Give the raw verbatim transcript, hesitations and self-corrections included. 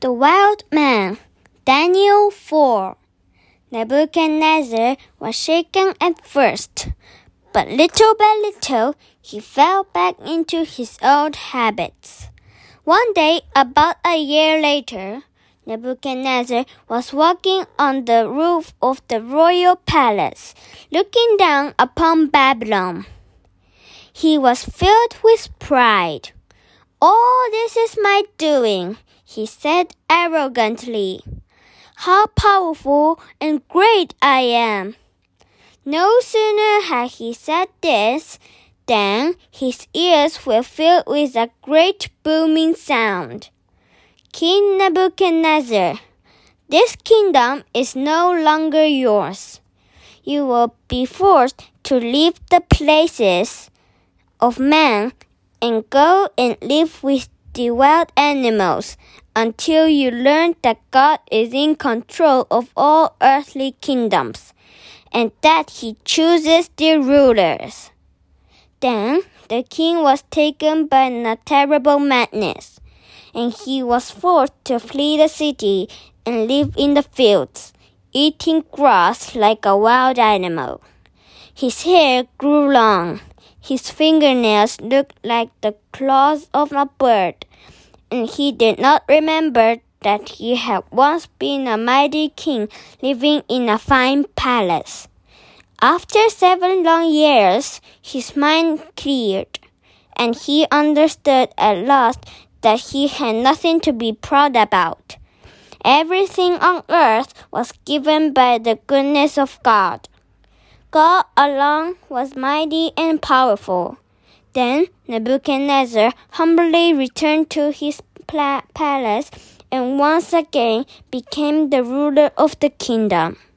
The Wild Man, Daniel four. Nebuchadnezzar was shaken at first, but little by little he fell back into his old habits. One day, about a year later, Nebuchadnezzar was walking on the roof of the royal palace, looking down upon Babylon. He was filled with pride. "All this is my doing," he said arrogantly. "How powerful and great I am!" No sooner had he said this than his ears were filled with a great booming sound. "King Nebuchadnezzar, this kingdom is no longer yours. You will be forced to leave the places of men and go and live with the wild animals until you learn that God is in control of all earthly kingdoms and that He chooses their rulers." Then the king was taken by a terrible madness, and he was forced to flee the city and live in the fields, eating grass like a wild animal. His hair grew long, his fingernails looked like the claws of a bird, and he did not remember that he had once been a mighty king living in a fine palace. After seven long years, his mind cleared, and he understood at last that he had nothing to be proud about. Everything on earth was given by the goodness of God. God alone was mighty and powerful. Then Nebuchadnezzar humbly returned to his palace and once again became the ruler of the kingdom.